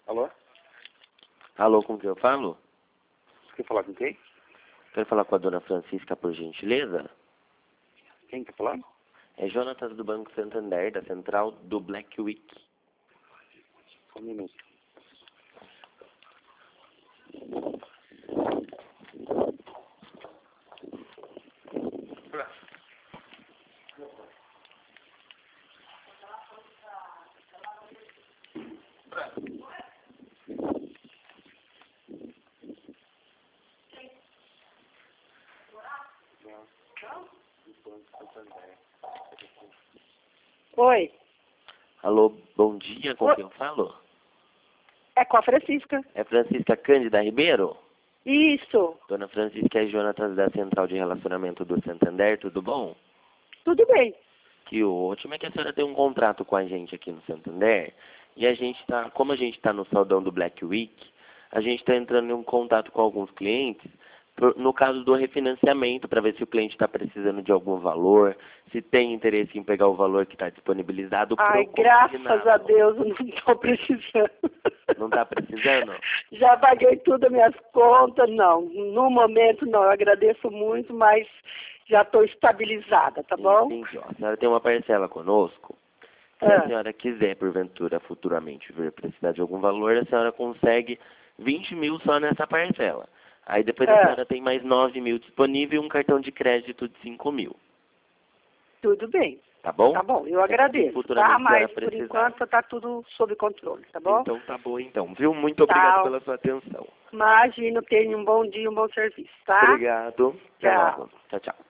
Alô? Alô, com quem eu falo? Quer falar com quem? Quero falar com a dona Francisca, por gentileza. Quem tá falando? É Jonatas do Banco Santander, da central do Black Week. Só um minuto. Oi, Alô, bom dia, com Oi. quem eu falo? é com a Francisca. É Francisca Cândida Ribeiro? Isso, Dona Francisca é Jonatas da central de relacionamento do Santander, tudo bom? tudo bem. Que ótimo, é que a senhora tem um contrato com a gente aqui no Santander, e a gente tá, como a gente está no saldão do Black Week, a gente está entrando em contato com alguns clientes, no caso do refinanciamento, para ver se o cliente está precisando de algum valor, se tem interesse em pegar o valor que está disponibilizado Ai, pro graças consignado. a Deus, eu não estou precisando. Não está precisando? Já paguei tudo as minhas contas, não. No momento, não. Eu agradeço muito, mas já estou estabilizada, tá bom? Entendi, ó. A senhora tem uma parcela conosco. Se a senhora quiser, porventura, futuramente vir precisar de algum valor, a senhora consegue 20 mil só nessa parcela. Aí depois a senhora tem mais 9 mil disponível e um cartão de crédito de 5 mil. Tudo bem. Tá bom? Tá bom, eu agradeço, futuramente tá? a senhora Mas por precisar. enquanto tá tudo sob controle, tá bom? Então tá bom, então. Viu? Muito obrigado Tchau. pela sua atenção. Imagino, tenha um bom dia, um bom serviço, tá? Obrigado. Até Tchau. logo. Tchau, tchau.